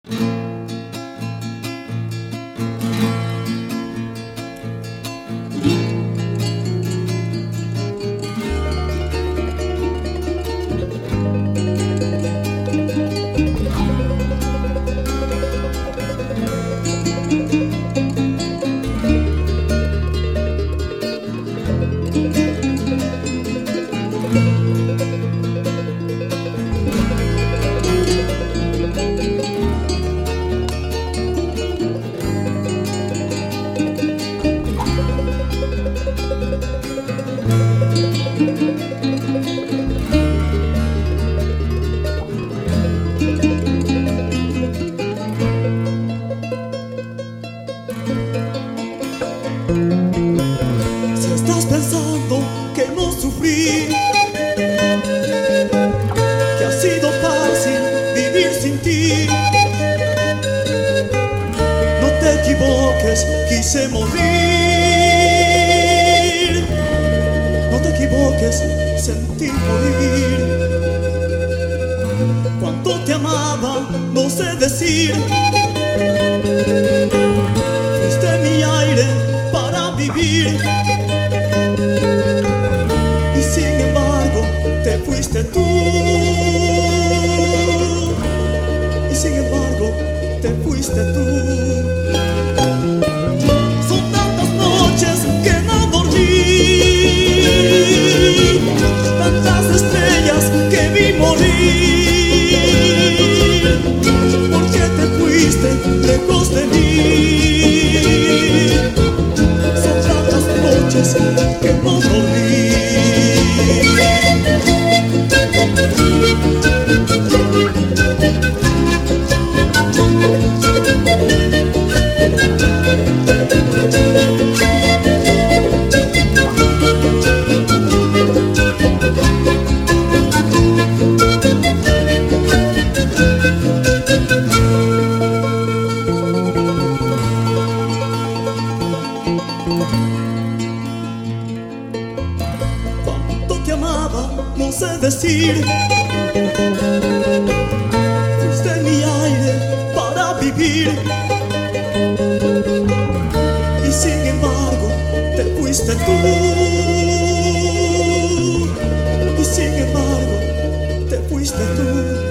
Si estás pensando que no sufrí, que ha sido fácil vivir sin ti, no te equivoques, quise morir. No te equivoques, sentí morir. Cuánto te amaba, no sé decir. Fuiste mi aire para vivir, y sin embargo te fuiste tú. Y sin embargo te fuiste tú. Son tantas noches que no dormí, tantas estrellas que vi morir, porque te fuiste lejos de mí. Son tantas noches que no dormí. Cuánto te amaba, no sé decir. Fuiste mi aire para vivir, y sin embargo te fuiste tú. Y sin embargo te fuiste tú.